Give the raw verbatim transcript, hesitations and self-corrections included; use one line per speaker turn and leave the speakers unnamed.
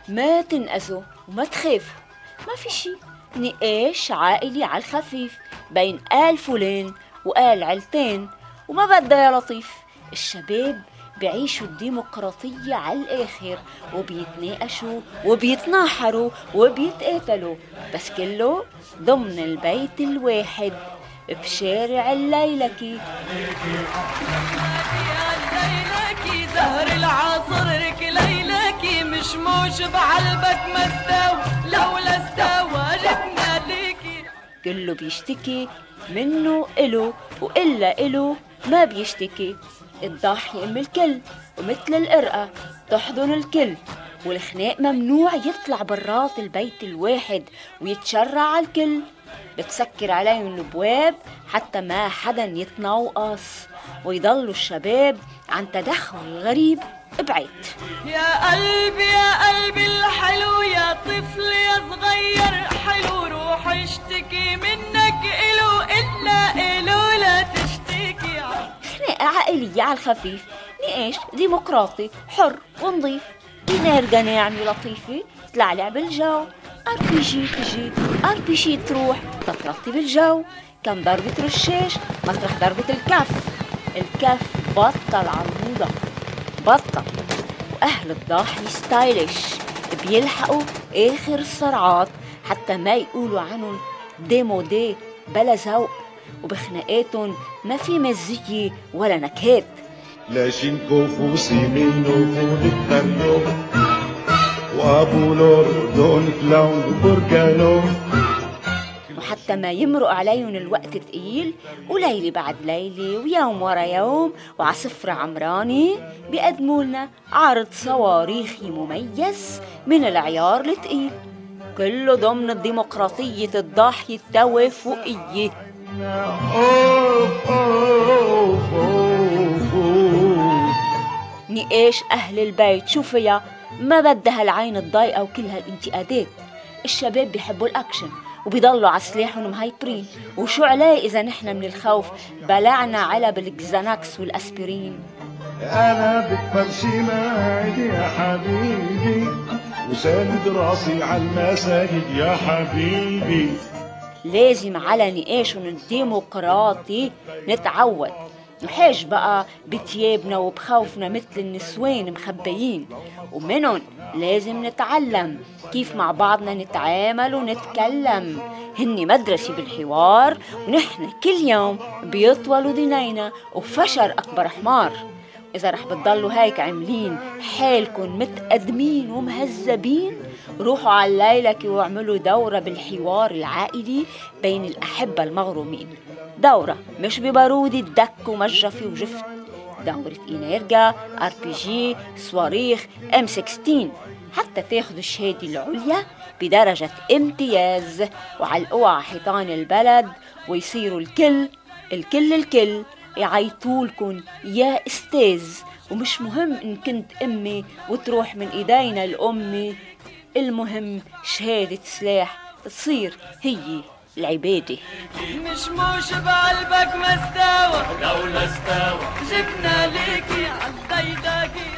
ما تنقزوا وما تخافوا، ما في شي، نقاش عائلي على الخفيف بين آل فلان وآل علتين، وما بدها يا لطيف. الشباب بيعيشوا الديمقراطية على الآخر، وبيتناقشوا وبيتناحروا وبيتقاتلوا، بس كله ضمن البيت الواحد بشارع الليلكي.
زهر العصر رك ليلكي مشموش بعلبك ما استوى، لولا استوى جبنا ليكي.
كله بيشتكي منه إله وإلا إله ما بيشتكي. الضاحية أم الكل ومثل القرقة تحضن الكل، والخناق ممنوع يطلع برات البيت الواحد ويتشرع على الكل. بتسكر عليهم الابواب حتى ما حدا يتنوقص، ويضلوا الشباب عن تدخل الغريب بعيد.
يا قلبي يا قلبي الحلو، يا طفل يا صغير حلو، روح اشتكي منك إلو إلا إلو لا تشتكي.
خناقة عائلية على الخفيف، نقاش ديمقراطي حر ونظيف، ينرجع ناعمة لطيفة تلعلع بالجو. ار بي جي تجي ار بي جي تروح تترطب الجو. كم ضربة رشاش مطرح ضربة الكف، الكف بطل على الموضة بطل. واهل الضاحية ستايلش بيلحقوا اخر السرعات حتى ما يقولوا عنهم ديمودي بلا ذوق، وبخناقاتهم ما في مزية ولا نكهات.
لاشينكو فوسي منو فولك تنو وابو لوردون كلاون بركانو.
وحتى ما يمرق عليهم الوقت تقيل، وليلة بعد ليلة ويوم ورا يوم وعصفرة عمراني بيقدموا لنا عرض صواريخي مميز من العيار التقيل، كله ضمن الديمقراطية الضاحية التوافقية. نقاش أهل البيت شو فيها، ما بدها العين الضايقة وكل هالانتقادات. الشباب بيحبوا الأكشن وبيضلوا على سلاحهم مهيبرين، وشو عليه إذا نحن من الخوف بلعنا على بالكزاناكس والأسبرين.
أنا بتفرشي معاكي يا حبيبي وساند راسي على المساجد يا حبيبي.
لازم على نقاشهم الديمقراطي نتعود، نحاج بقى بتيابنا وبخوفنا مثل النسوان مخبيين، ومنهم لازم نتعلم كيف مع بعضنا نتعامل ونتكلم. هني مدرسة بالحوار، ونحن كل يوم بيطولوا دينينا وفشر أكبر حمار. إذا رح بتضلوا هيك عاملين حالكن متقدمين ومهذبين، روحوا على الليلكي واعملوا دورة بالحوار العائلي بين الأحبة المغرومين. دورة مش ببارودة دك ومجفي وجفت، دورة إنيرجا ار بي جي صواريخ ام ستاشر، حتى تاخدوا الشهادة العليا بدرجة امتياز وعلقوها على حيطان البلد، ويصيروا الكل الكل الكل يعيطولكن يا استاذ. ومش مهم ان كنت امي وتروح من ايدينا الامي، المهم شهادة سلاح تصير هي العبادة.
مش موش بقلبك ما استوى، لولا استوى جبنا ليكي عالديداكي.